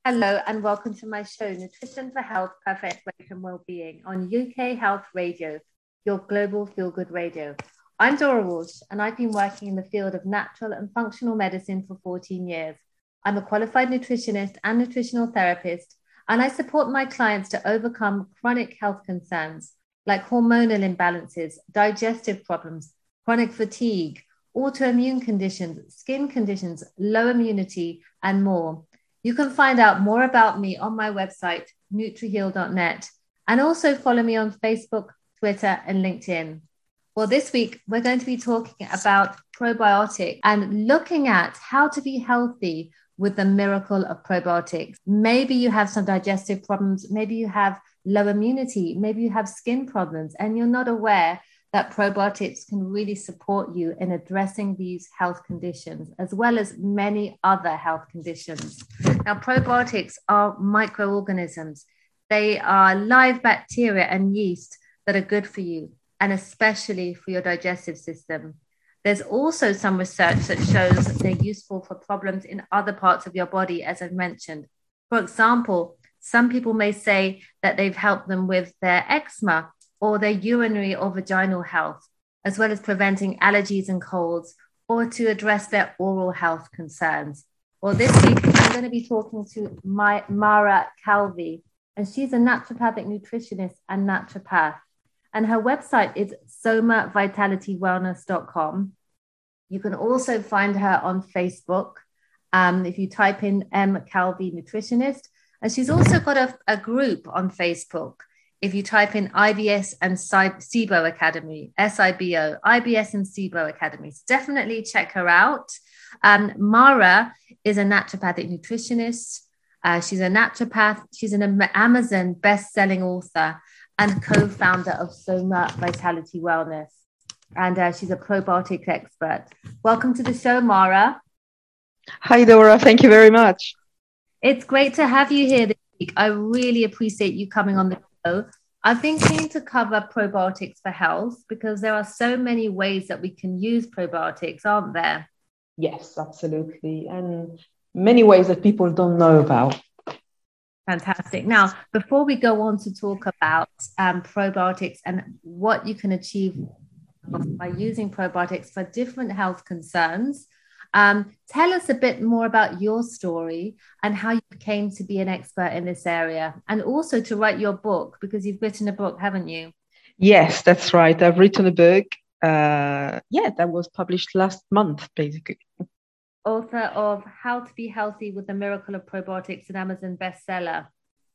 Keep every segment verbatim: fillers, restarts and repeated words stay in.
Hello and welcome to my show, Nutrition for Health, Perfect Weight and Wellbeing on U K Health Radio, your global feel-good radio. I'm Dora Walsh and I've been working in the field of natural and functional medicine for fourteen years. I'm a qualified nutritionist and nutritional therapist, and I support my clients to overcome chronic health concerns like hormonal imbalances, digestive problems, chronic fatigue, autoimmune conditions, skin conditions, low immunity, and more. You can find out more about me on my website, nutriheal dot net, and also follow me on Facebook, Twitter, and LinkedIn. Well, this week, we're going to be talking about probiotics and looking at how to be healthy with the miracle of probiotics. Maybe you have some digestive problems, maybe you have low immunity, maybe you have skin problems, and you're not aware that probiotics can really support you in addressing these health conditions, as well as many other health conditions. Now, probiotics are microorganisms. They are live bacteria and yeast that are good for you, and especially for your digestive system. There's also some research that shows that they're useful for problems in other parts of your body, as I've mentioned. For example, some people may say that they've helped them with their eczema or their urinary or vaginal health, as well as preventing allergies and colds, or to address their oral health concerns. Well, this week, I'm going to be talking to my, Mara Calvi, and she's a naturopathic nutritionist and naturopath. And her website is soma vitality wellness dot com. You can also find her on Facebook um, if you type in M. Calvi Nutritionist. And she's also got a, a group on Facebook. If you type in I B S and SIBO Academy, S I B O, I B S and SIBO Academy, so definitely check her out. Um, Mara is a naturopathic nutritionist. Uh, she's a naturopath. She's an Amazon best-selling author and co-founder of Soma Vitality Wellness. And uh, she's a probiotic expert. Welcome to the show, Mara. Hi, Dora. Thank you very much. It's great to have you here this week. I really appreciate you coming on the show. I've been keen to cover probiotics for health because there are so many ways that we can use probiotics, aren't there? Yes, absolutely. And many ways that people don't know about. Fantastic. Now, before we go on to talk about um, probiotics and what you can achieve by using probiotics for different health concerns, um, tell us a bit more about your story and how you came to be an expert in this area, and also to write your book, because you've written a book, haven't you? Yes, that's right. I've written a book. Uh, yeah, that was published last month, basically. Author of How to Be Healthy with the Miracle of Probiotics, an Amazon bestseller.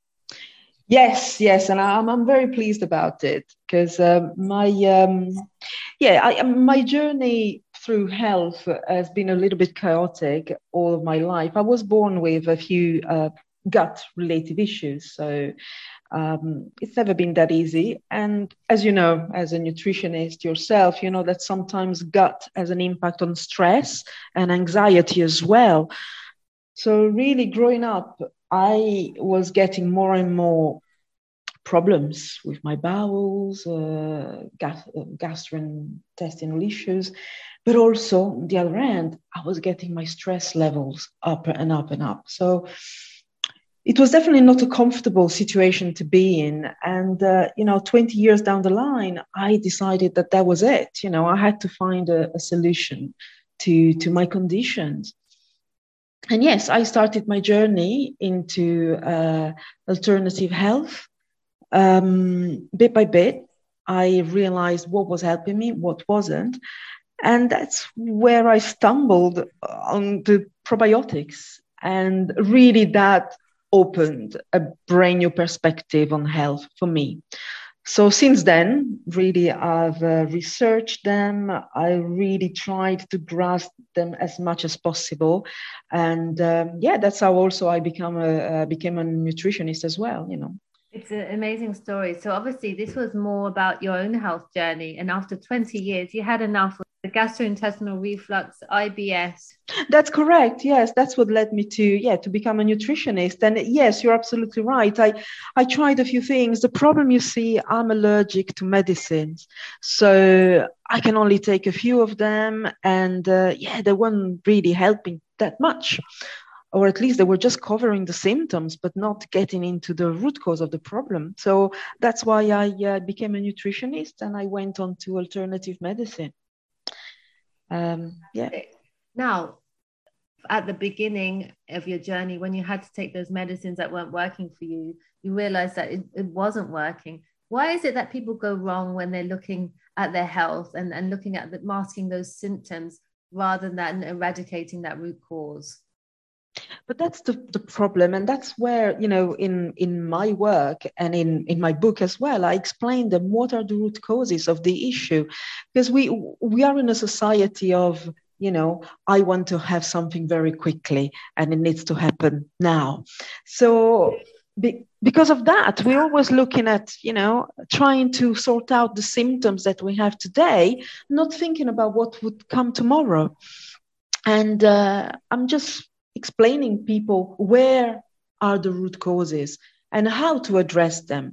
Yes, yes, and I'm I'm very pleased about it because um, my um, yeah I, my journey through health has been a little bit chaotic all of my life. I was born with a few uh, gut-related issues, so um, it's never been that easy. And as you know, as a nutritionist yourself, you know that sometimes gut has an impact on stress and anxiety as well. So really, growing up, I was getting more and more problems with my bowels, uh, gas- uh, gastrointestinal issues, but also on the other end, I was getting my stress levels up and up and up. So it was definitely not a comfortable situation to be in. And, uh, you know, twenty years down the line, I decided that that was it. You know, I had to find a, a solution to, to my conditions. And yes, I started my journey into uh, alternative health. Um, bit by bit, I realized what was helping me, what wasn't. And that's where I stumbled on the probiotics. And really that opened a brand new perspective on health for me. So since then, really, I've uh, researched them. I really tried to grasp them as much as possible. And um, yeah, that's how also I become a, uh, became a nutritionist as well, you know. It's an amazing story. So obviously this was more about your own health journey. And after twenty years, you had enough with the gastrointestinal reflux, I B S. That's correct. Yes, that's what led me to yeah to become a nutritionist. And yes, you're absolutely right. I I tried a few things. The problem, you see, I'm allergic to medicines, so I can only take a few of them, and uh, yeah, they weren't really helping that much. or at least they were just covering the symptoms, but not getting into the root cause of the problem. So that's why I uh, became a nutritionist, and I went on to alternative medicine. Um, yeah. Now, at the beginning of your journey, when you had to take those medicines that weren't working for you, you realized that it, it wasn't working. Why is it that people go wrong when they're looking at their health and, and looking at the, masking those symptoms rather than eradicating that root cause? But that's the, the problem. And that's where, you know, in, in my work and in, in my book as well, I explain them what are the root causes of the issue. Because we we are in a society of, you know, I want to have something very quickly and it needs to happen now. So be, because of that, we're always looking at, you know, trying to sort out the symptoms that we have today, not thinking about what would come tomorrow. And uh, I'm just explaining people where are the root causes and how to address them.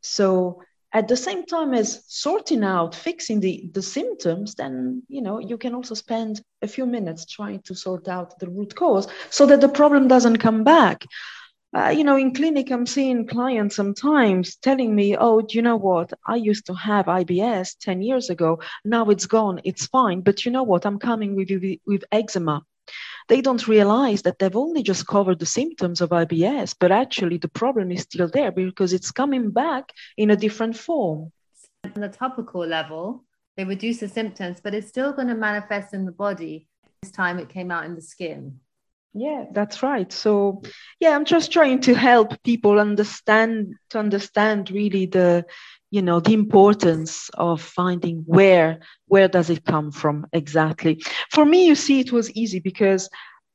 So at the same time as sorting out, fixing the, the symptoms, then, you know, you can also spend a few minutes trying to sort out the root cause so that the problem doesn't come back. Uh, you know, in clinic, I'm seeing clients sometimes telling me, oh, do you know what? I used to have I B S ten years ago. Now it's gone. It's fine. But you know what? I'm coming with you with eczema. They don't realize that they've only just covered the symptoms of I B S, but actually the problem is still there because it's coming back in a different form. On the topical level, they reduce the symptoms, but it's still going to manifest in the body. This time it came out in the skin. Yeah, that's right. So, yeah, I'm just trying to help people understand, to understand really the, you know, the importance of finding where, where does it come from exactly. For me, you see, it was easy because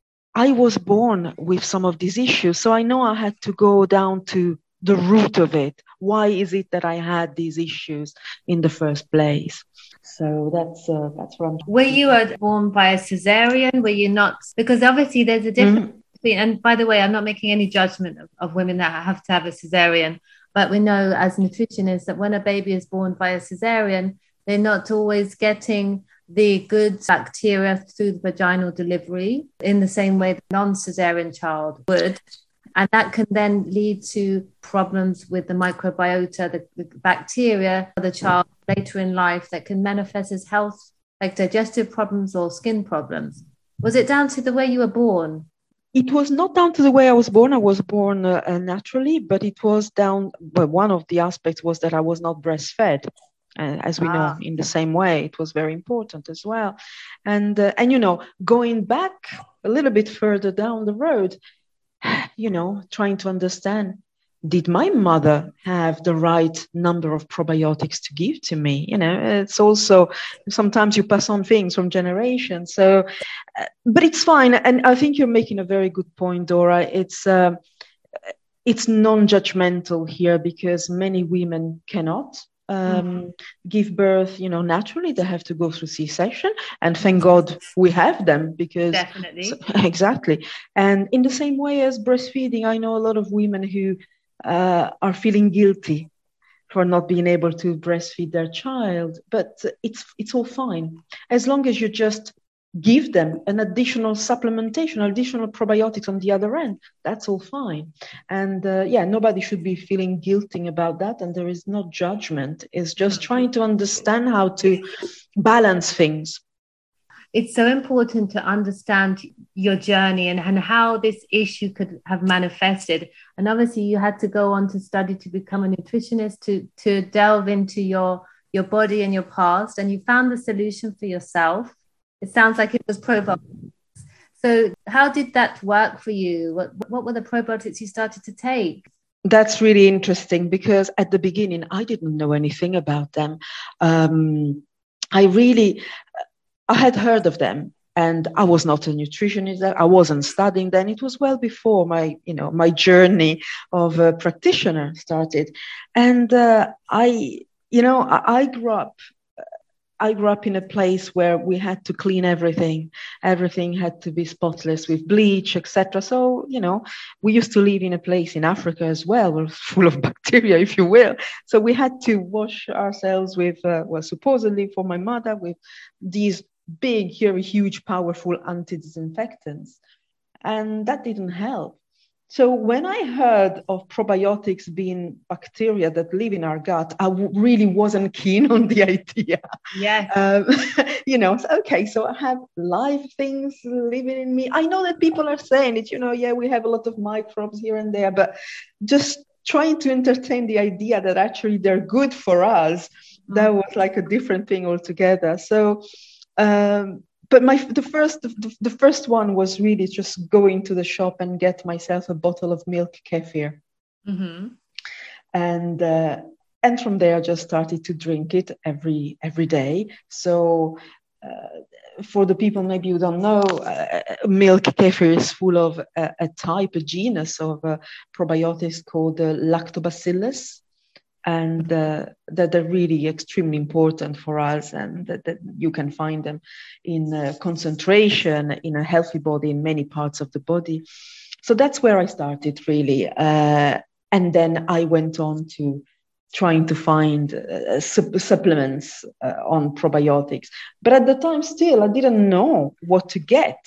I was born with some of these issues. So I know I had to go down to the root of it. Why is it that I had these issues in the first place? So that's uh, that's what I'm. Were you uh, born by a cesarean? Were you not? Because obviously there's a difference mm-hmm. between, and by the way, I'm not making any judgment of, of women that have to have a cesarean, but we know as nutritionists that when a baby is born by a cesarean, they're not always getting the good bacteria through the vaginal delivery in the same way the non-cesarean child would. And that can then lead to problems with the microbiota, the, the bacteria of the child later in life that can manifest as health, like digestive problems or skin problems. Was it down to the way you were born? It was not down to the way I was born. I was born uh, naturally, but it was down, well, one of the aspects was that I was not breastfed. Uh, as we ah. know, in the same way, it was very important as well. And, uh, and, you know, going back a little bit further down the road, you know, trying to understand, did my mother have the right number of probiotics to give to me? You know, it's also, sometimes you pass on things from generations. So, uh, but it's fine. And I think you're making a very good point, Dora. It's, uh, it's non-judgmental here because many women cannot um mm-hmm. give birth, you know, naturally. They have to go through C-section, and thank God we have them because definitely so, exactly. And in the same way as breastfeeding, I know a lot of women who uh, are feeling guilty for not being able to breastfeed their child, but it's it's all fine as long as you just give them an additional supplementation, additional probiotics on the other end. That's all fine. And uh, yeah, nobody should be feeling guilty about that. And there is no judgment. It's just trying to understand how to balance things. It's so important to understand your journey and, and how this issue could have manifested. And obviously you had to go on to study to become a nutritionist, to, to delve into your, your body and your past, and you found the solution for yourself. It sounds like it was probiotics. So how did that work for you? What, what were the probiotics you started to take? That's really interesting because at the beginning, I didn't know anything about them. Um, I really, I had heard of them and I was not a nutritionist. I wasn't studying then. It was well before my, you know, my journey of a practitioner started. And uh, I, you know, I, I grew up I grew up in a place where we had to clean everything. Everything had to be spotless with bleach, et cetera. So, you know, we used to live in a place in Africa as well, where full of bacteria, if you will. So we had to wash ourselves with, uh, well, supposedly for my mother, with these big, very huge, powerful anti-disinfectants. and that didn't help. So when I heard of probiotics being bacteria that live in our gut, I w- really wasn't keen on the idea. Yeah. Um, you know, so, okay, so I have live things living in me. I know that people are saying it, you know, yeah, we have a lot of microbes here and there, but just trying to entertain the idea that actually they're good for us, mm. that was like a different thing altogether. So, um, but my the first the, the first one was really just going to the shop and get myself a bottle of milk kefir, mm-hmm. and uh, and from there I just started to drink it every every day. So uh, for the people maybe who don't know, uh, milk kefir is full of a, a type, a genus of uh, probiotics called uh, lactobacillus. And uh, that they're really extremely important for us, and that, that you can find them in uh, concentration in a healthy body in many parts of the body. So that's where I started, really. Uh, and then I went on to trying to find uh, su- supplements uh, on probiotics. But at the time, still, I didn't know what to get.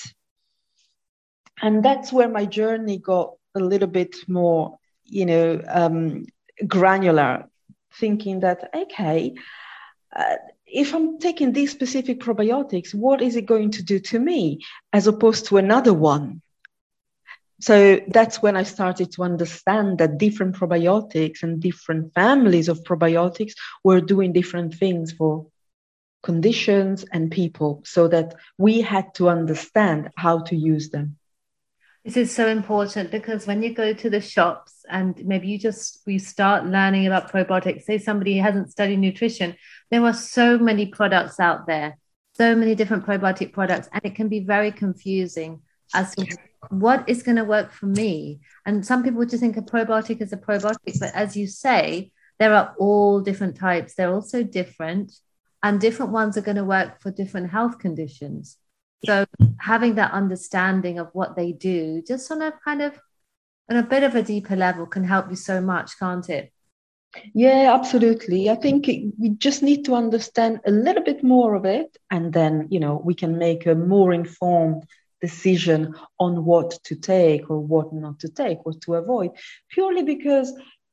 And that's where my journey got a little bit more, you know, um, granular, thinking that, okay, uh, if I'm taking these specific probiotics, what is it going to do to me as opposed to another one? So that's when I started to understand that different probiotics and different families of probiotics were doing different things for conditions and people, so that we had to understand how to use them. This is so important, because when you go to the shops and maybe you just we start learning about probiotics, say somebody hasn't studied nutrition, there are so many products out there, so many different probiotic products, and it can be very confusing as to what is going to work for me. And some people just think a probiotic is a probiotic, but as you say, there are all different types. They're also different, and different ones are going to work for different health conditions. So having that understanding of what they do, just on a kind of, on a bit of a deeper level, can help you so much, can't it? Yeah, absolutely. I think we just need to understand a little bit more of it, and then, you know, we can make a more informed decision on what to take or what not to take, what to avoid, purely because,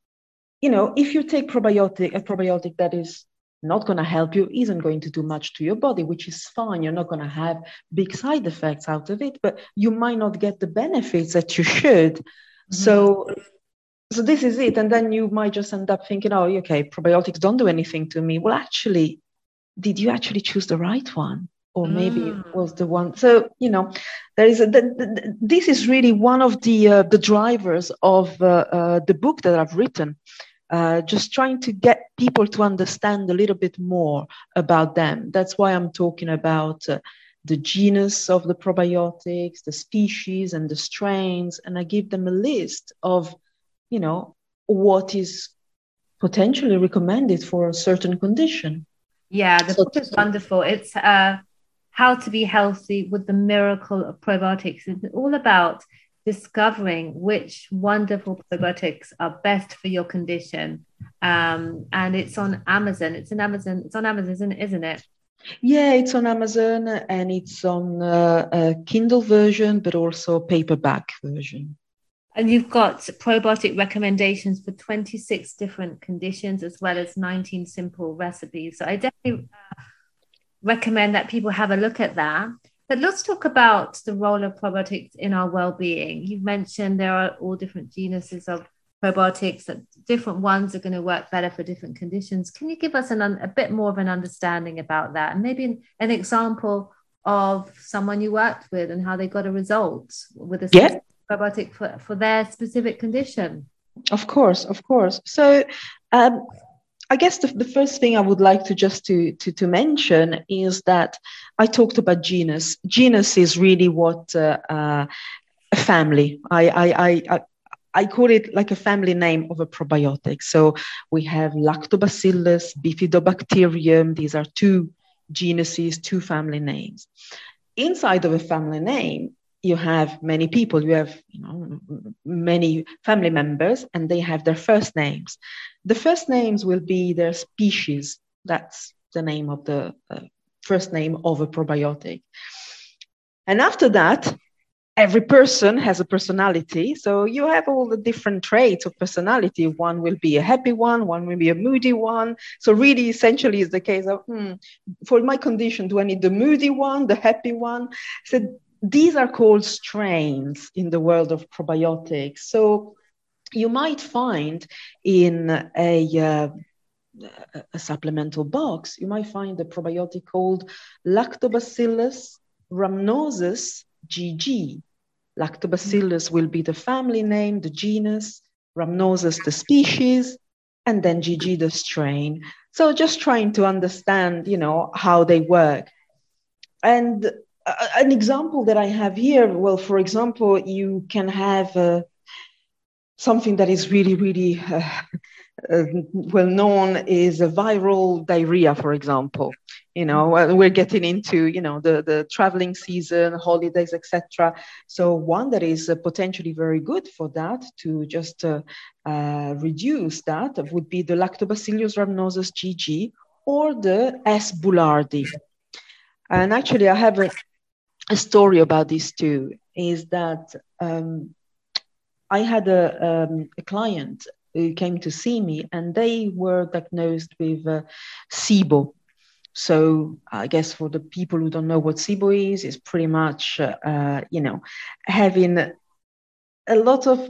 you know, if you take probiotic, a probiotic that is not going to help you, isn't going to do much to your body, which is fine. You're not going to have big side effects out of it, but you might not get the benefits that you should. Mm-hmm. So, so this is it. And then you might just end up thinking, oh, okay, probiotics don't do anything to me. Well, actually, did you actually choose the right one? Or maybe mm. it was the one. So, you know, there is a, the, the, this is really one of the uh, the drivers of uh, uh, the book that I've written. Uh, just trying to get people to understand a little bit more about them. That's why I'm talking about uh, the genus of the probiotics, the species and the strains, and I give them a list of, you know, what is potentially recommended for a certain condition. Yeah, the so, book is wonderful. It's uh, How to Be Healthy with the Miracle of Probiotics. It's all about discovering which wonderful probiotics are best for your condition, um, and it's on Amazon. It's an Amazon. It's on Amazon, isn't it? Isn't it? Yeah, it's on Amazon, and it's on uh, a Kindle version, but also paperback version. And you've got probiotic recommendations for twenty-six different conditions, as well as nineteen simple recipes. So I definitely uh, recommend that people have a look at that. But let's talk about the role of probiotics in our well-being. You've mentioned there are all different genuses of probiotics, that different ones are going to work better for different conditions. Can you give us an, a bit more of an understanding about that? And maybe an, an example of someone you worked with and how they got a result with a yeah. probiotic for, for their specific condition? Of course, of course. So um, I guess the, the first thing I would like to just to, to, to mention is that I talked about genus. Genus is really what uh, uh, a family. I, I, I, I I call it like a family name of a probiotic. So we have Lactobacillus, Bifidobacterium. These are two genuses, two family names. Inside of a family name, you have many people. You have, you know, many family members, and they have their first names. The first names will be their species. That's the name of the uh, first name of a probiotic. And after that, every person has a personality. So you have all the different traits of personality. One will be a happy one, one will be a moody one. So really, essentially, is the case of, hmm, for my condition, do I need the moody one, the happy one? So these are called strains in the world of probiotics. So you might find in a, uh, a supplemental box, you might find a probiotic called Lactobacillus rhamnosus G G. Lactobacillus will be the family name, the genus, rhamnosus the species, and then G G the strain. So just trying to understand, you know, how they work. And uh, an example that I have here, well, for example, you can have uh, something that is really, really uh, uh, well known is a viral diarrhea, for example. You know, we're getting into, you know, the, the traveling season, holidays, et cetera. So one that is uh, potentially very good for that, to just uh, uh, reduce that, would be the Lactobacillus rhamnosus G G or the S. boulardii. And actually, I have a, a story about this too, is that um, I had a, um, a client who came to see me, and they were diagnosed with uh, SIBO. So I guess for the people who don't know what SIBO is, it's pretty much, uh, you know, having a lot of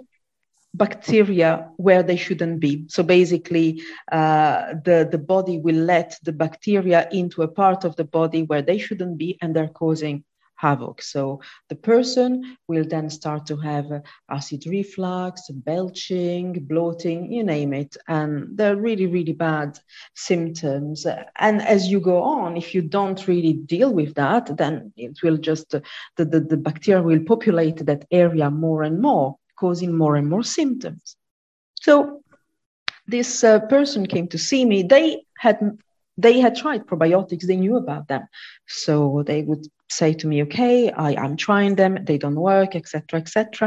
bacteria where they shouldn't be. So basically, uh, the, the body will let the bacteria into a part of the body where they shouldn't be, and they're causing havoc. So the person will then start to have uh, acid reflux, belching, bloating, you name it. And they're really, really bad symptoms. And as you go on, if you don't really deal with that, then it will just, uh, the, the, the bacteria will populate that area more and more, causing more and more symptoms. So this uh, person came to see me. They had they had tried probiotics. They knew about them. So they would say to me, okay, I, I'm trying them. They don't work, et cetera, et cetera.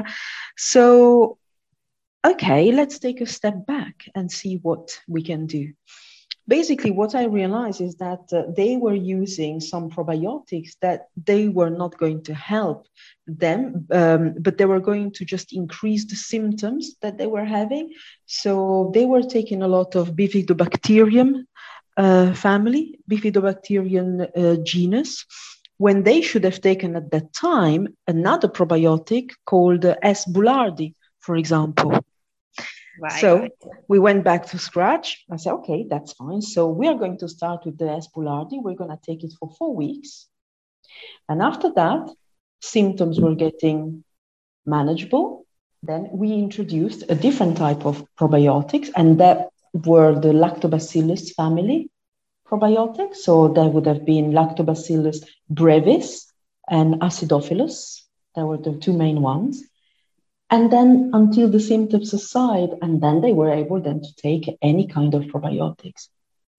So, okay, let's take a step back and see what we can do. Basically, what I realized is that uh, they were using some probiotics that they were not going to help them, um, but they were going to just increase the symptoms that they were having. So they were taking a lot of Bifidobacterium uh, family, Bifidobacterium uh, genus, when they should have taken at that time another probiotic called uh, S. boulardii, for example. Right, so right. We went back to scratch. I said, okay, that's fine. So we are going to start with the S. boulardii. We're going to take it for four weeks. And after that, symptoms were getting manageable. Then we introduced a different type of probiotics, and that were the Lactobacillus family probiotics. So there would have been Lactobacillus brevis and Acidophilus. They were the two main ones. And then until the symptoms subside, and then they were able then to take any kind of probiotics.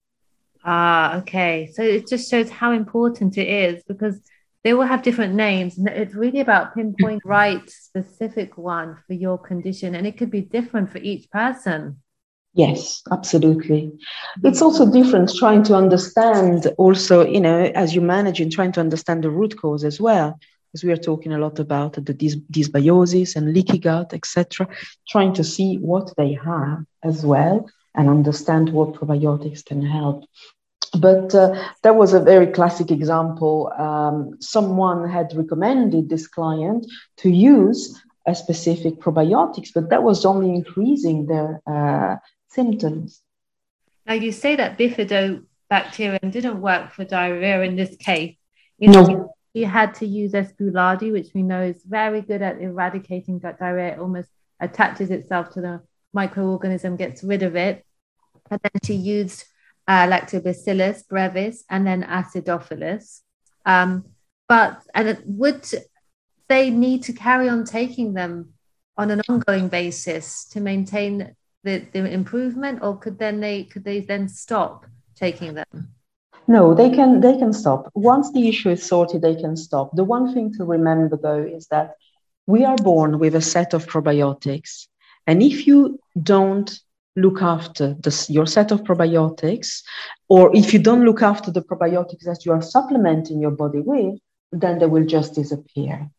Ah, okay. So it just shows how important it is, because they will have different names. And it's really about pinpoint right specific one for your condition. And it could be different for each person. Yes, absolutely. It's also different trying to understand also, you know, as you manage and trying to understand the root cause as well. Because we are talking a lot about the dys- dysbiosis and leaky gut, et cetera, trying to see what they have as well and understand what probiotics can help. But uh, that was a very classic example. Um, someone had recommended this client to use a specific probiotics, but that was only increasing their uh, symptoms. Now, you say that bifidobacterium didn't work for diarrhea in this case. You know, no. You had to use S. boulardii, which we know is very good at eradicating gut diarrhea. It almost attaches itself to the microorganism, gets rid of it. And then she used uh, Lactobacillus brevis and then Acidophilus. Um, but and it, would they need to carry on taking them on an ongoing basis to maintain the, the improvement, or could then they could they then stop taking them? No, they can they can stop. Once the issue is sorted, they can stop. The one thing to remember, though, is that we are born with a set of probiotics. And if you don't look after this, your set of probiotics, or if you don't look after the probiotics that you are supplementing your body with, then they will just disappear.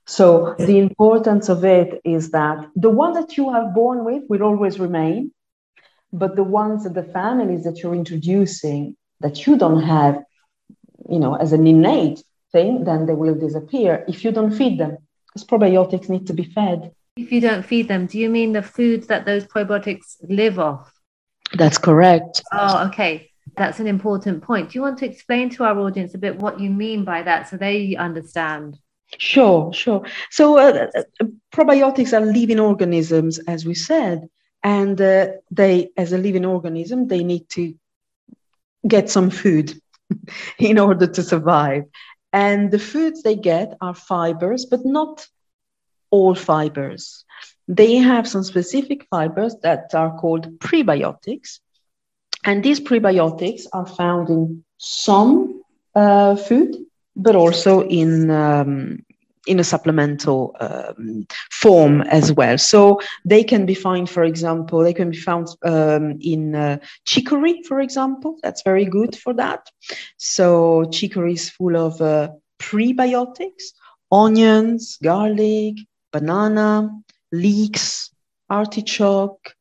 So the importance of it is that the one that you are born with will always remain, but the ones that the families that you're introducing that you don't have, you know, as an innate thing, then they will disappear if you don't feed them, because probiotics need to be fed. If you don't feed them, do you mean the foods that those probiotics live off? That's correct. Oh, okay. That's an important point. Do you want to explain to our audience a bit what you mean by that so they understand? Sure, sure. So uh, probiotics are living organisms, as we said, and uh, they, as a living organism, they need to get some food in order to survive. And the foods they get are fibers, but not all fibers. They have some specific fibers that are called prebiotics. And these prebiotics are found in some uh, food, but also in um, in a supplemental um, form as well. So they can be found, for example, they can be found um, in uh, chicory, for example. That's very good for that. So chicory is full of uh, prebiotics, onions, garlic, banana, leeks, artichoke.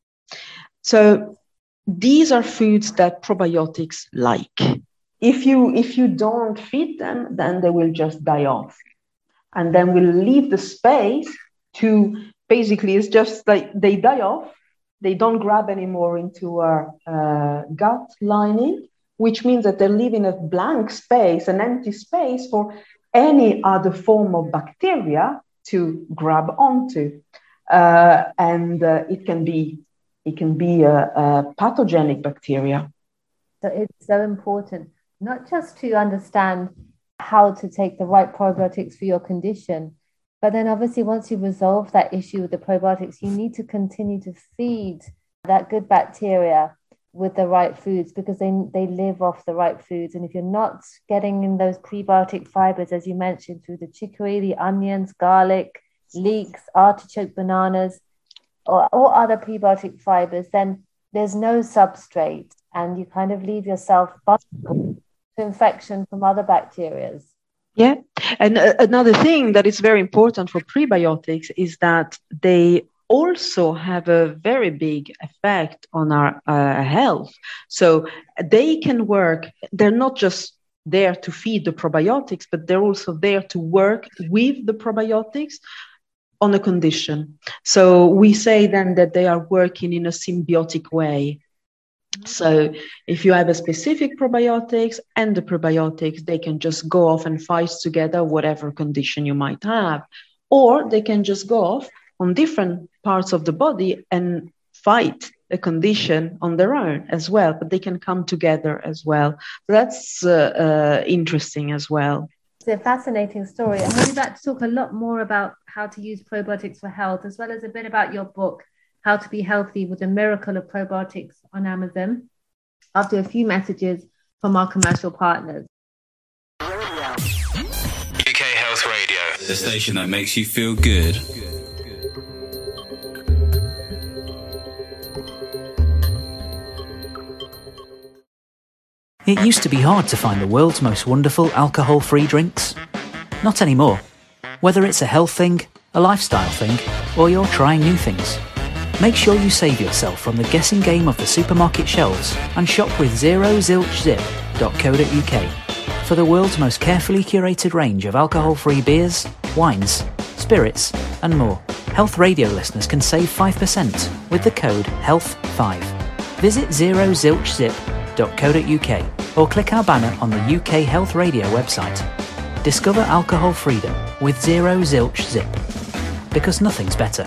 So these are foods that probiotics like. If you if you don't feed them, then they will just die off. And then we'll leave the space to, basically, it's just like they die off. They don't grab anymore into our uh, gut lining, which means that they're leaving a blank space, an empty space for any other form of bacteria to grab onto. Uh, and uh, it can be it can be a, a pathogenic bacteria. So it's so important not just to understand how to take the right probiotics for your condition, but then obviously once you resolve that issue with the probiotics, you need to continue to feed that good bacteria with the right foods, because they, they live off the right foods. And if you're not getting in those prebiotic fibers, as you mentioned, through the chicory, the onions, garlic, leeks, artichoke, bananas, or, or other prebiotic fibers, then there's no substrate, and you kind of leave yourself vulnerable to infection from other bacteria. Yeah. And uh, another thing that is very important for prebiotics is that they also have a very big effect on our uh, health. So they can work, they're not just there to feed the probiotics, but they're also there to work with the probiotics on a condition. So we say then that they are working in a symbiotic way. So if you have a specific probiotics and the probiotics, they can just go off and fight together whatever condition you might have, or they can just go off on different parts of the body and fight a condition on their own as well, but they can come together as well. So that's uh, uh, interesting as well. It's a fascinating story. And we'd like to talk a lot more about how to use probiotics for health, as well as a bit about your book, How to Be Healthy with the Miracle of Probiotics, on Amazon, after a few messages from our commercial partners. U K Health Radio, the station that makes you feel good. It used to be hard to find the world's most wonderful alcohol-free drinks. Not anymore. Whether it's a health thing, a lifestyle thing, or you're trying new things, make sure you save yourself from the guessing game of the supermarket shelves and shop with zero zilch zip dot co dot U K for the world's most carefully curated range of alcohol-free beers, wines, spirits, and more. Health Radio listeners can save five percent with the code health five. Visit zero zilch zip dot co dot U K or click our banner on the U K Health Radio website. Discover alcohol freedom with Zero Zilch Zip, because nothing's better.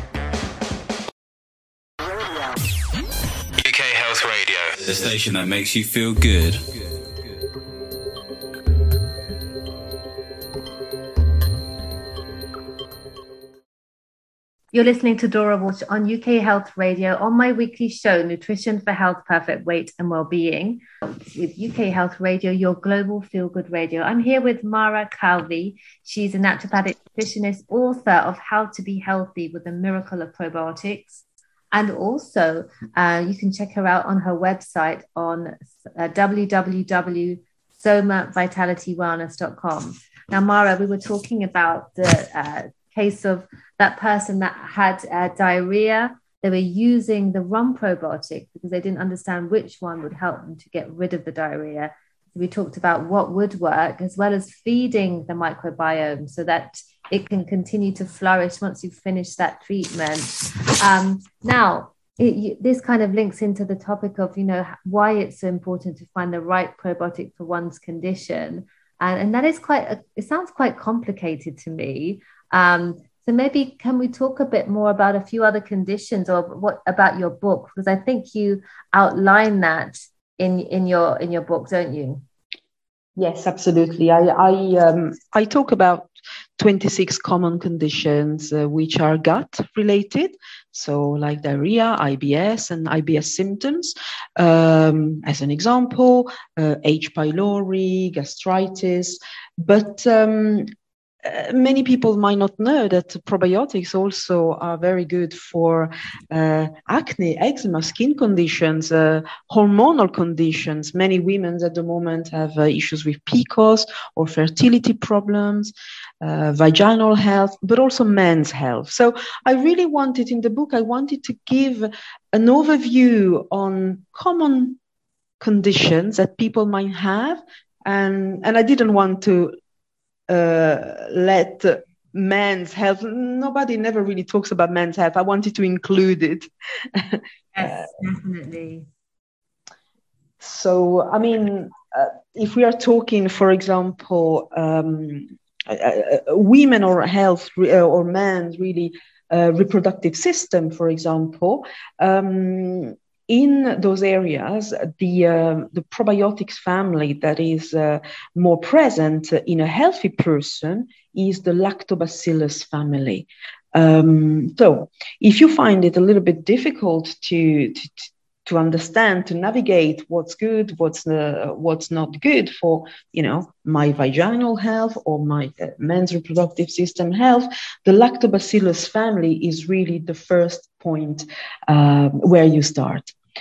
U K Health Radio, the station that makes you feel good. You're listening to Dora Walsh on U K Health Radio on my weekly show, Nutrition for Health, Perfect Weight and Wellbeing, with U K Health Radio, your global feel-good radio. I'm here with Mara Calvi. She's a naturopathic nutritionist, author of How to Be Healthy with the Miracle of Probiotics. And also, uh, you can check her out on her website on uh, w w w dot soma vitality wellness dot com. Now, Mara, we were talking about the uh, case of that person that had uh, diarrhea. They were using the rum probiotic because they didn't understand which one would help them to get rid of the diarrhea. We talked about what would work, as well as feeding the microbiome so that it can continue to flourish once you've finished that treatment. Um, now, it, you, this kind of links into the topic of, you know, why it's so important to find the right probiotic for one's condition. And, and that is quite, a, it sounds quite complicated to me. Um, so maybe can we talk a bit more about a few other conditions, or what about your book? Because I think you outline that in in your in your book, don't you? Yes, absolutely. I I um, I talk about twenty-six common conditions uh, which are gut related, so like diarrhea, I B S, and I B S symptoms. Um, as an example, uh, H. pylori, gastritis, but um, Uh, many people might not know that probiotics also are very good for uh, acne, eczema, skin conditions, uh, hormonal conditions. Many women at the moment have uh, issues with P C O S or fertility problems, uh, vaginal health, but also men's health. So I really wanted, in the book, I wanted to give an overview on common conditions that people might have. And, and I didn't want to Uh, let men's health, nobody never really talks about men's health. I wanted to include it. Yes, definitely. So, I mean, uh, if we are talking, for example, um, uh, uh, women or health uh, or men's really uh, reproductive system, for example, um, in those areas, the uh, the probiotics family that is uh, more present in a healthy person is the Lactobacillus family. Um, so, if you find it a little bit difficult to, to to understand, to navigate what's good, what's uh, what's not good for, you know, my vaginal health or my uh, men's reproductive system health, the Lactobacillus family is really the first point uh, where you start.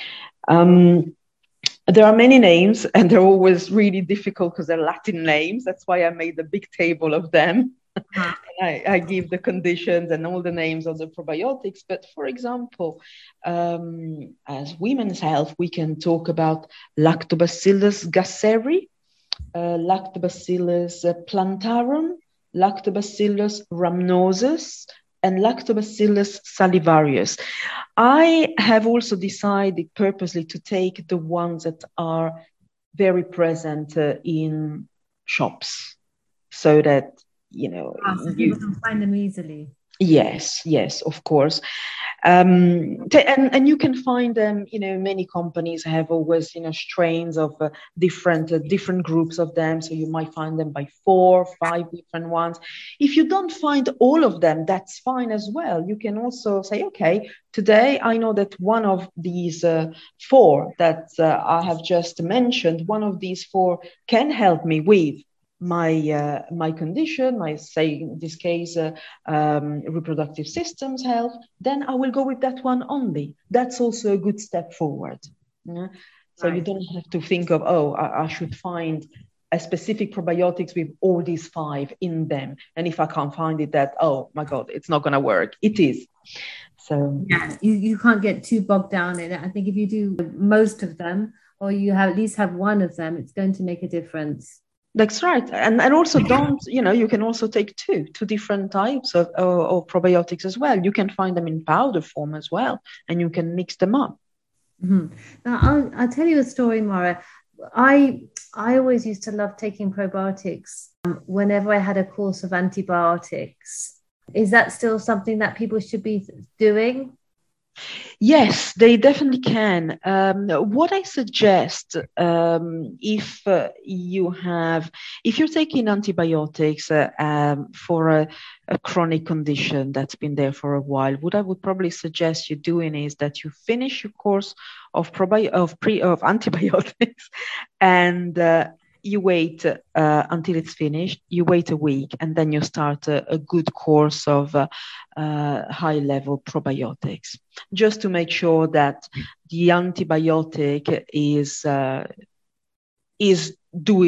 Um, there are many names, and they're always really difficult because they're Latin names. That's why I made a big table of them. Uh-huh. I, I give the conditions and all the names of the probiotics. But for example, um, as women's health, we can talk about Lactobacillus gasseri, uh, Lactobacillus plantarum, Lactobacillus rhamnosus, and Lactobacillus salivarius. I have also decided purposely to take the ones that are very present uh, in shops, so that, you know, oh, so you people can find them easily. Yes, yes, of course. Um, t- and, and you can find them, you know, many companies have always, you know, strains of uh, different uh, different groups of them. So you might find them by four, five different ones. If you don't find all of them, that's fine as well. You can also say, okay, today I know that one of these uh, four that uh, I have just mentioned, one of these four can help me with my uh, my condition, my, say in this case, uh, um, reproductive systems health, then I will go with that one only. That's also a good step forward. Yeah? So right. You don't have to think of, oh, I, I should find a specific probiotics with all these five in them. And if I can't find it, that, oh my God, it's not going to work. It is. So yeah, you, you can't get too bogged down in it. I think if you do most of them, or you have at least have one of them, it's going to make a difference. That's right. And and also don't, you know, you can also take two, two different types of, of, of probiotics as well. You can find them in powder form as well, and you can mix them up. Mm-hmm. Now, I'll, I'll tell you a story, Mara. I, I always used to love taking probiotics um, whenever I had a course of antibiotics. Is that still something that people should be doing? Yes, they definitely can. Um, what I suggest, um, if uh, you have, if you're taking antibiotics uh, um, for a, a chronic condition that's been there for a while, what I would probably suggest you doing is that you finish your course of probi- of pre of antibiotics, and uh, you wait uh, until it's finished, you wait a week, and then you start a, a good course of uh, uh, high-level probiotics, just to make sure that the antibiotic is uh, is doing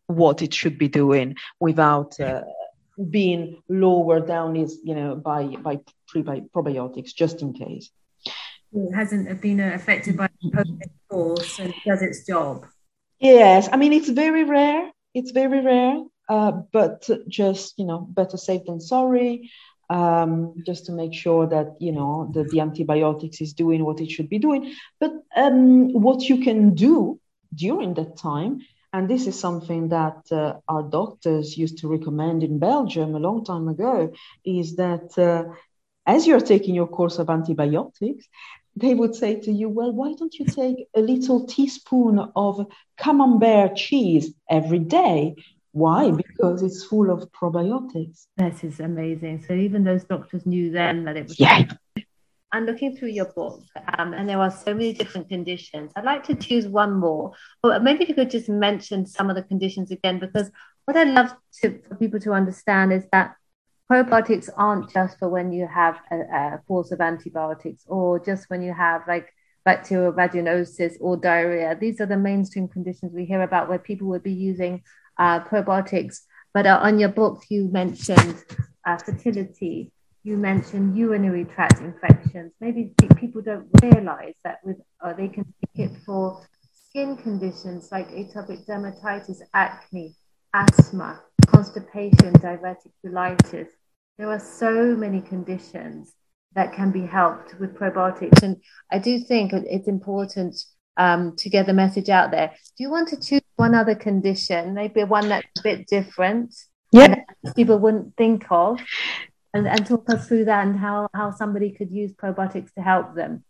what it should be doing without uh, being lower down is, you know, by, by prebi- probiotics, just in case. It hasn't been affected by the course and does its job. Yes, I mean, it's very rare. It's very rare, uh, but just, you know, better safe than sorry. Um, just to make sure that, you know, that the antibiotics is doing what it should be doing. But um, what you can do during that time, and this is something that uh, our doctors used to recommend in Belgium a long time ago, is that uh, as you're taking your course of antibiotics, they would say to you, well, why don't you take a little teaspoon of camembert cheese every day? Why? Because it's full of probiotics. That is amazing. So even those doctors knew then that it was. Yeah. I'm looking through your book, um, and there are so many different conditions. I'd like to choose one more, or maybe if you could just mention some of the conditions again, because what I love to, for people to understand is that probiotics aren't just for when you have a, a course of antibiotics, or just when you have like bacterial vaginosis or diarrhea. These are the mainstream conditions we hear about where people would be using uh, probiotics. But uh, on your book, you mentioned uh, fertility. You mentioned urinary tract infections. Maybe people don't realize that with uh, they can take it for skin conditions like atopic dermatitis, acne, asthma, constipation, diverticulitis. There are so many conditions that can be helped with probiotics. And I do think it's important um, to get the message out there. Do you want to choose one other condition, maybe one that's a bit different, yeah, that people wouldn't think of, and, and talk us through that and how, how somebody could use probiotics to help them?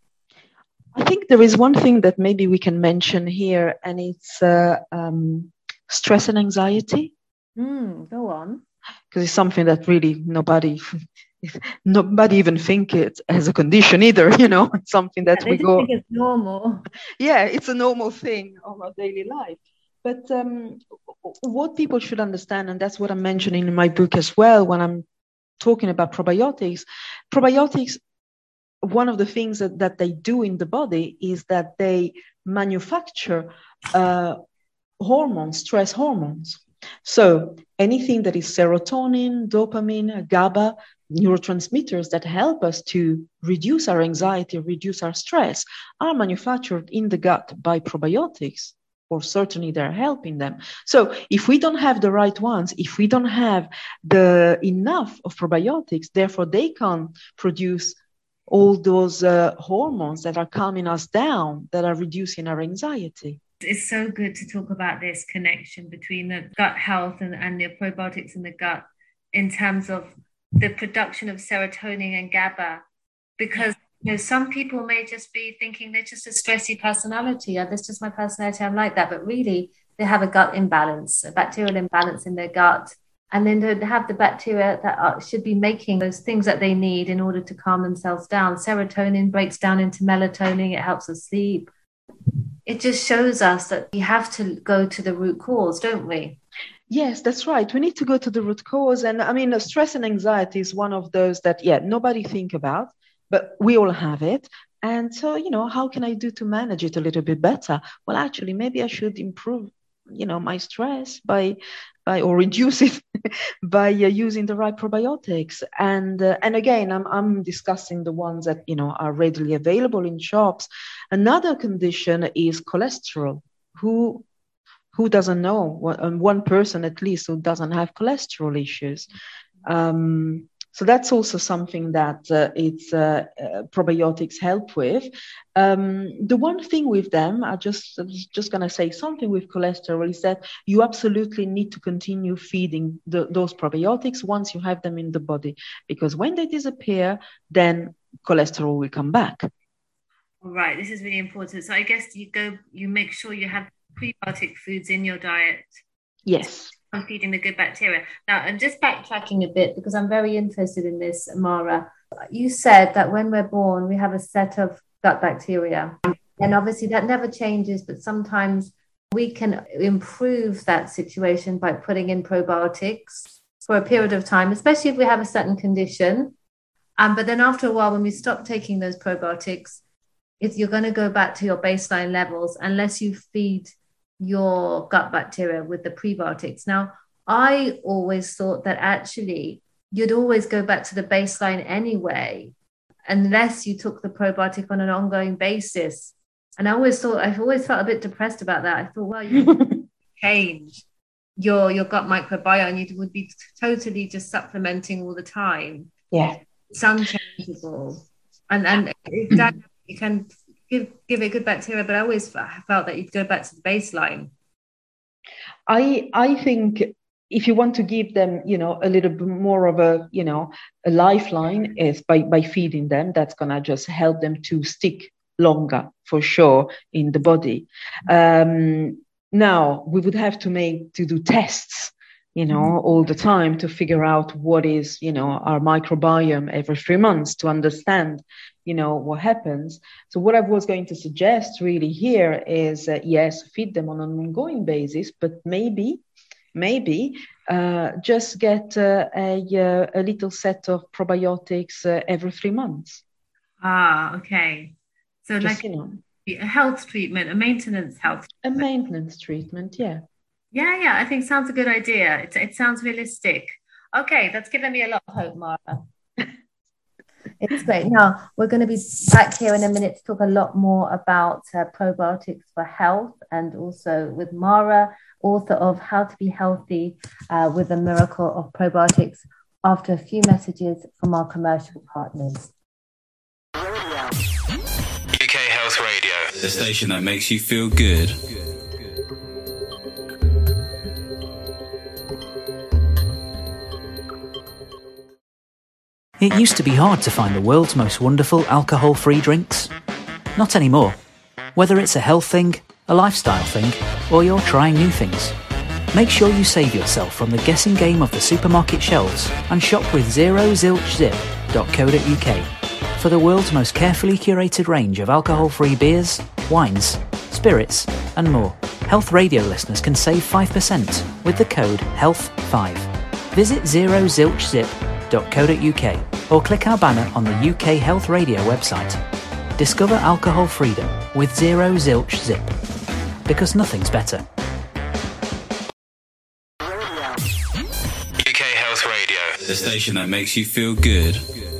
I think there is one thing that maybe we can mention here, and it's uh, um, stress and anxiety. Mm, go on. Because it's something that really nobody, nobody even think it as a condition either. You know, it's something that yeah, we just go. Think it's normal. Yeah, it's a normal thing of our daily life. But um, what people should understand, and that's what I'm mentioning in my book as well, when I'm talking about probiotics, probiotics. One of the things that, that they do in the body is that they manufacture uh, hormones, stress hormones. So anything that is serotonin, dopamine, GABA, neurotransmitters that help us to reduce our anxiety, reduce our stress, are manufactured in the gut by probiotics, or certainly they're helping them. So if we don't have the right ones, if we don't have the enough of probiotics, therefore they can't produce all those uh, hormones that are calming us down, that are reducing our anxiety. It's so good to talk about this connection between the gut health and, and the probiotics in the gut in terms of the production of serotonin and GABA, because you know, some people may just be thinking they're just a stressy personality, or that's just my personality, I'm like that, but really they have a gut imbalance, a bacterial imbalance in their gut. And then they have the bacteria that are, should be making those things that they need in order to calm themselves down. Serotonin breaks down into melatonin. It helps us sleep. It just shows us that we have to go to the root cause, don't we? Yes, that's right. We need to go to the root cause. And I mean, stress and anxiety is one of those that, yeah, nobody think about, but we all have it. And so, you know, how can I do to manage it a little bit better? Well, actually, maybe I should improve, you know, my stress by, by or reduce it by uh, using the right probiotics. And uh, and again, I'm I'm discussing the ones that, you know, are readily available in shops. Another condition is cholesterol. Who who doesn't know? One, one person at least who doesn't have cholesterol issues. Um, So that's also something that uh, it's uh, uh, probiotics help with. Um, the one thing with them, I just I'm just gonna say something with cholesterol is that you absolutely need to continue feeding the, those probiotics once you have them in the body, because when they disappear, then cholesterol will come back. All right, this is really important. So I guess you go, you make sure you have prebiotic foods in your diet. Yes. On feeding the good bacteria. Now, I'm just backtracking a bit because I'm very interested in this, Mara. You said that when we're born, we have a set of gut bacteria. And obviously that never changes, but sometimes we can improve that situation by putting in probiotics for a period of time, especially if we have a certain condition. Um, but then after a while, when we stop taking those probiotics, if you're going to go back to your baseline levels, unless you feed your gut bacteria with the prebiotics. Now, I always thought that actually you'd always go back to the baseline anyway, unless you took the probiotic on an ongoing basis. And I always thought, I've always felt a bit depressed about that. I thought, well, you change your your gut microbiome, you would be totally just supplementing all the time. Yeah, it's unchangeable, and and that you can give give it good bacteria, but I always felt that you'd go back to the baseline. I I think if you want to give them, you know, a little bit more of a, you know, a lifeline, is by by feeding them. That's gonna just help them to stick longer for sure in the body. Um, now we would have to make to do tests, you know, all the time to figure out what is, you know, our microbiome every three months to understand, you know, what happens. So what I was going to suggest really here is, uh, yes, feed them on an ongoing basis, but maybe, maybe uh, just get uh, a, a little set of probiotics uh, every three months. Ah, okay. So just, like, you know, a health treatment, a maintenance health treatment. A maintenance treatment, yeah. Yeah, yeah, I think sounds a good idea. It, it sounds realistic. Okay, that's given me a lot of hope, Mara. It's great. Now, we're going to be back here in a minute to talk a lot more about uh, probiotics for health, and also with Mara, author of How to Be Healthy uh, with the Miracle of Probiotics, after a few messages from our commercial partners. U K Health Radio, the station that makes you feel good. It used to be hard to find the world's most wonderful alcohol-free drinks. Not anymore. Whether it's a health thing, a lifestyle thing, or you're trying new things, make sure you save yourself from the guessing game of the supermarket shelves and shop with zero zilch zip dot co dot U K for the world's most carefully curated range of alcohol-free beers, wines, spirits, and more. Health Radio listeners can save five percent with the code health five. Visit zero zilch zip dot co dot U K or click our banner on the U K Health Radio website. Discover alcohol freedom with Zero Zilch Zip, because nothing's better. U K Health Radio, the station that makes you feel good.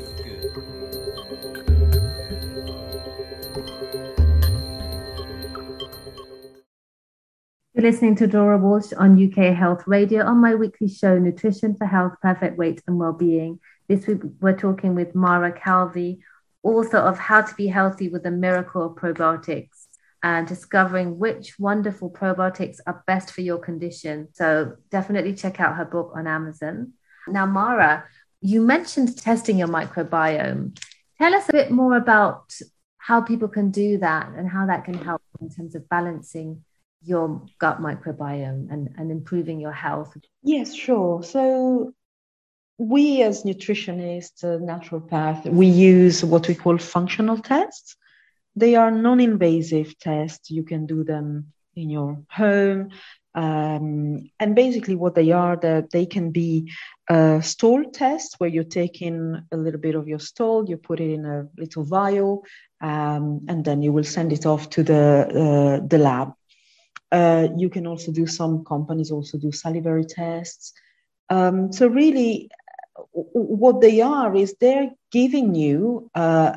You're listening to Dora Walsh on U K Health Radio on my weekly show, Nutrition for Health, Perfect Weight and Wellbeing. This week we're talking with Mara Calvi, author of How to Be Healthy with the Miracle of Probiotics, and discovering which wonderful probiotics are best for your condition. So definitely check out her book on Amazon. Now, Mara, you mentioned testing your microbiome. Tell us a bit more about how people can do that and how that can help in terms of balancing your gut microbiome and, and improving your health. Yes, sure. So we as nutritionists, uh, naturopath, we use what we call functional tests. They are non-invasive tests. You can do them in your home. Um, and basically what they are, that they can be a stool test where you take in a little bit of your stool, you put it in a little vial, um, and then you will send it off to the, uh, the lab. Uh, you can also do, some companies also do salivary tests. Um, so really what they are is they're giving you uh,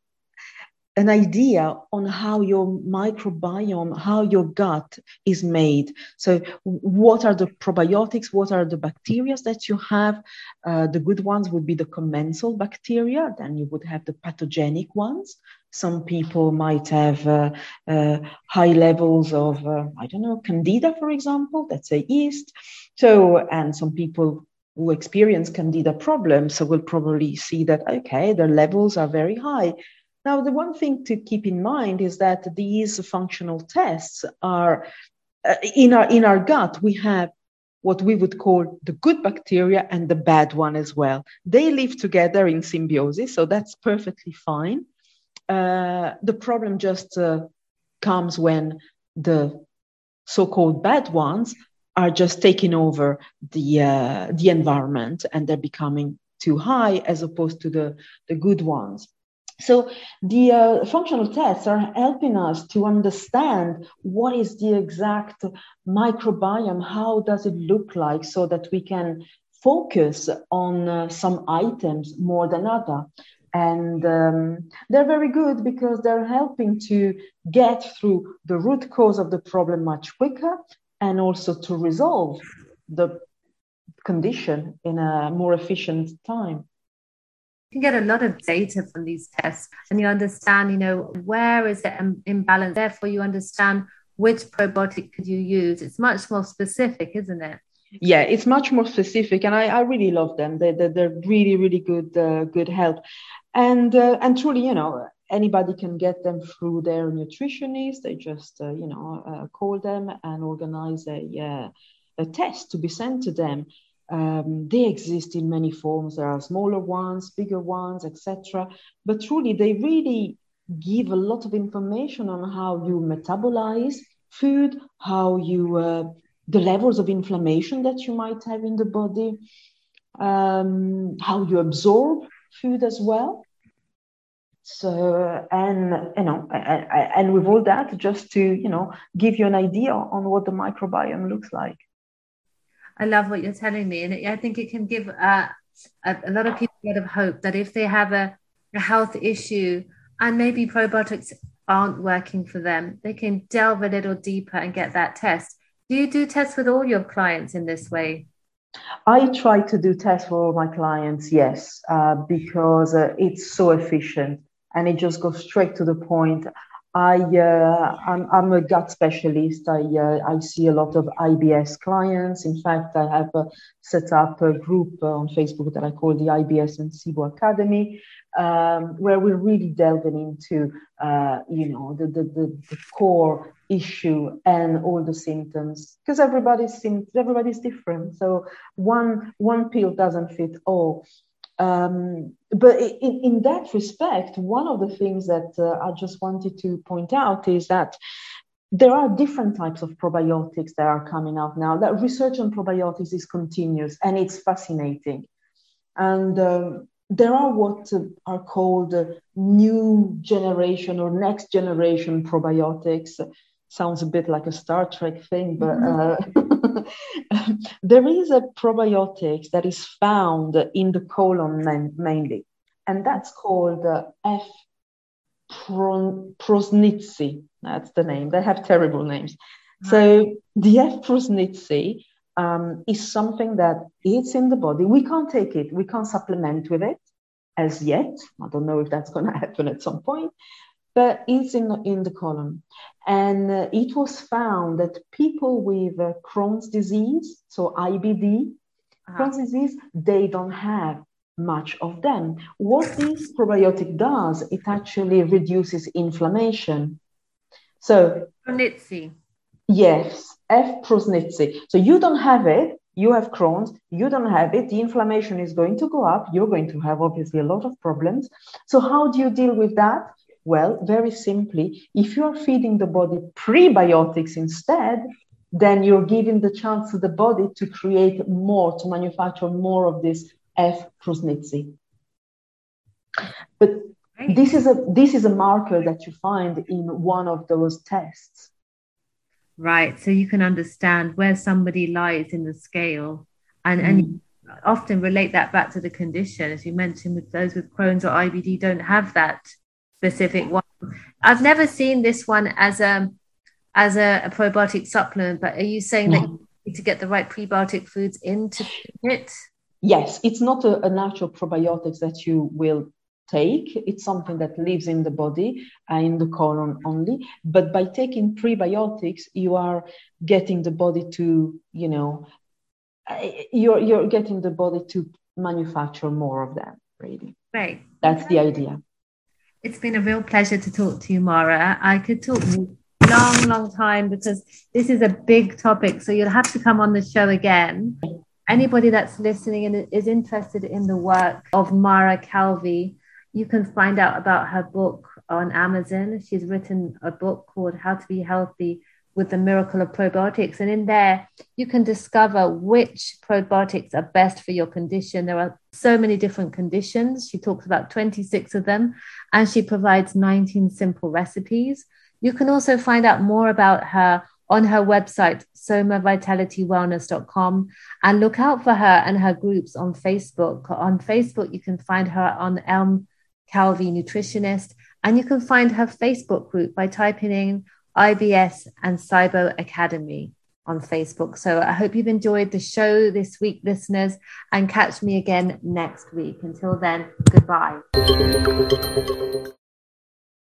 an idea on how your microbiome, how your gut is made. So what are the probiotics? What are the bacteria that you have? Uh, the good ones would be the commensal bacteria. Then you would have the pathogenic ones. Some people might have uh, uh, high levels of, uh, I don't know, candida, for example, that's a yeast. So, and some people who experience candida problems, so we'll probably see that, okay, their levels are very high. Now, the one thing to keep in mind is that these functional tests are, uh, in our in our gut, we have what we would call the good bacteria and the bad one as well. They live together in symbiosis, so that's perfectly fine. Uh, the problem just uh, comes when the so-called bad ones are just taking over the uh, the environment and they're becoming too high as opposed to the, the good ones. So the uh, functional tests are helping us to understand what is the exact microbiome, how does it look like, so that we can focus on uh, some items more than other. And um, they're very good because they're helping to get through the root cause of the problem much quicker, and also to resolve the condition in a more efficient time. You can get a lot of data from these tests, and you understand, you know, where is the imbalance. Therefore, you understand which probiotic could you use. It's much more specific, isn't it? Yeah, it's much more specific, and I, I really love them. They, they, they're really, really good, uh, good help. And uh, and truly, you know, anybody can get them through their nutritionist. They just, uh, you know, uh, call them and organize a, uh, a test to be sent to them. Um, they exist in many forms. There are smaller ones, bigger ones, et cetera. But truly, they really give a lot of information on how you metabolize food, how you, uh, the levels of inflammation that you might have in the body, um, how you absorb food as well. So, and, you know, and with all that, just to, you know, give you an idea on what the microbiome looks like. I love what you're telling me. And I think it can give uh, a, a lot of people a lot of hope that if they have a, a health issue and maybe probiotics aren't working for them, they can delve a little deeper and get that test. Do you do tests with all your clients in this way? I try to do tests for all my clients, yes, uh, because uh, it's so efficient and it just goes straight to the point. I, uh, I'm, I'm a gut specialist. I, uh, I see a lot of I B S clients. In fact, I have uh, set up a group uh, on Facebook that I call the I B S and SIBO Academy, um, where we're really delving into, uh, you know, the, the, the, the core issue and all the symptoms, because everybody's everybody's different. So one one pill doesn't fit all. Um, but in, in that respect, one of the things that uh, I just wanted to point out is that there are different types of probiotics that are coming out now. That research on probiotics is continuous and it's fascinating. And um, there are what uh, are called uh, new generation or next generation probiotics. Sounds a bit like a Star Trek thing, but uh, there is a probiotics that is found in the colon man- mainly, and that's called uh, F. prosnitzi. That's the name. They have terrible names. So the F. prosnitzi um, is something that is in the body. We can't take it. We can't supplement with it as yet. I don't know if that's going to happen at some point. But it's in, in the colon. And uh, it was found that people with uh, Crohn's disease, so I B D, uh-huh. Crohn's disease, they don't have much of them. What this probiotic does, it actually reduces inflammation. So, Prosnitzi. Yes, F. prosnitzi. So you don't have it, you have Crohn's, you don't have it, the inflammation is going to go up, you're going to have obviously a lot of problems. So how do you deal with that? Well, very simply, if you're feeding the body prebiotics instead, then you're giving the chance to the body to create more, to manufacture more of this F. prosnitzi. But right. this is a this is a marker that you find in one of those tests. Right. So you can understand where somebody lies in the scale and, mm. and often relate that back to the condition. As you mentioned, with those with Crohn's or I B D don't have that specific one. I've never seen this one as a as a, a probiotic supplement, but are you saying no. that you need to get the right prebiotic foods into it? Yes, it's not a, a natural probiotics that you will take. It's something that lives in the body, uh, in the colon only. But by taking prebiotics, you are getting the body to, you know, uh, you're you're getting the body to manufacture more of them. Really, right? That's the idea. It's been a real pleasure to talk to you, Mara. I could talk to you a long, long time because this is a big topic. So you'll have to come on the show again. Anybody that's listening and is interested in the work of Mara Calvi, you can find out about her book on Amazon. She's written a book called How to Be Healthy with the Miracle of Probiotics. And in there, you can discover which probiotics are best for your condition. There are so many different conditions. She talks about twenty-six of them, and she provides nineteen simple recipes. You can also find out more about her on her website, soma vitality wellness dot com, and look out for her and her groups on Facebook. On Facebook, you can find her on Elm Calvi Nutritionist, and you can find her Facebook group by typing in I B S and Cybo Academy on Facebook. So I hope you've enjoyed the show this week, listeners, and catch me again next week. Until then, goodbye.